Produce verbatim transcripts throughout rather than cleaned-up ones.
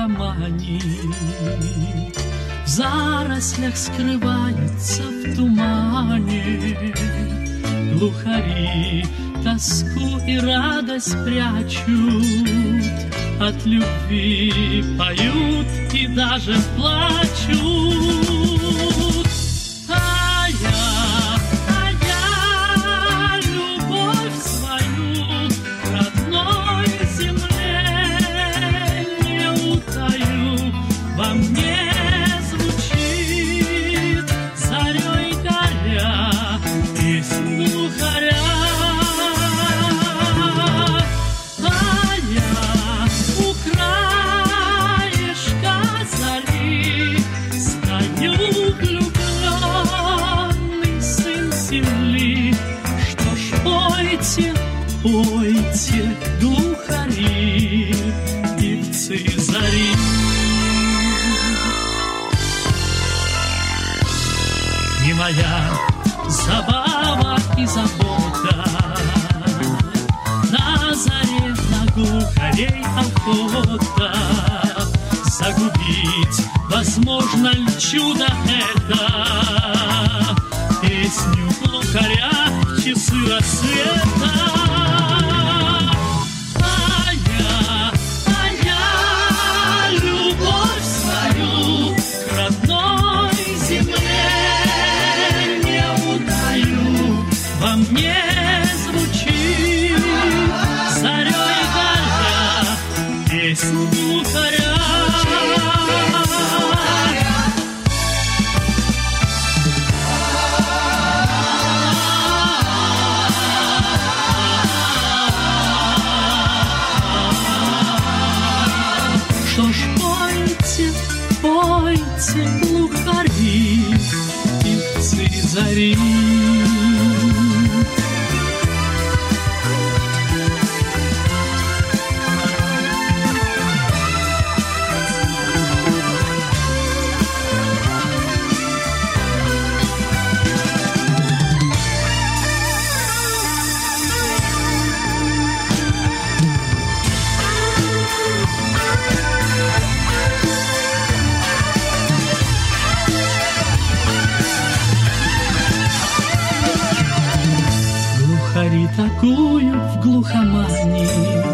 глухомани. В зарослях скрываются в тумане. Глухари тоску и радость прячут, от любви поют и даже плачут. А я, а я любовь свою родной земле не утаю. Во мне звучит зарей горя песнь глухаря. Пойте, глухари, певцы зари. Не моя забава и забота, на заре на глухарей охота. Загубить возможно ли чудо это? Песню глухаря в часы рассвета. Мне звучит зарей горя песнь глухаря. Что ж, пойте, пойте, глухари, певцы зари. Глухари такую в глухомани,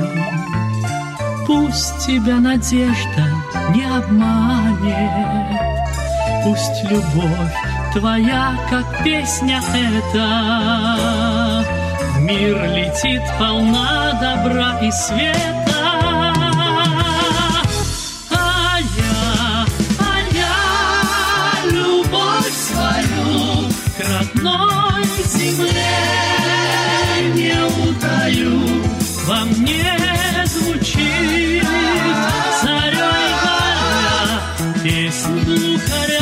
пусть тебя надежда не обманет, пусть любовь твоя, как песня эта, в мир летит полна добра и света. А я, а я любовь свою к родной земле не утаю. Во мне звучит зарей горя песнь глухаря.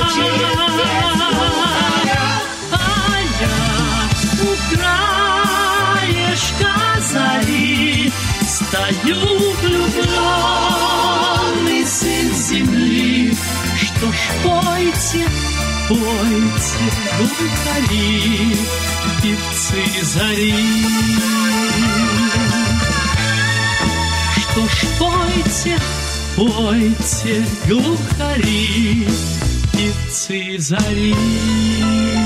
А я у краешка зари стою, влюбленный сын земли. Что ж, пойте, пойте, глухари, певцы зари. Что ж, пойте, пойте, глухари, певцы зари.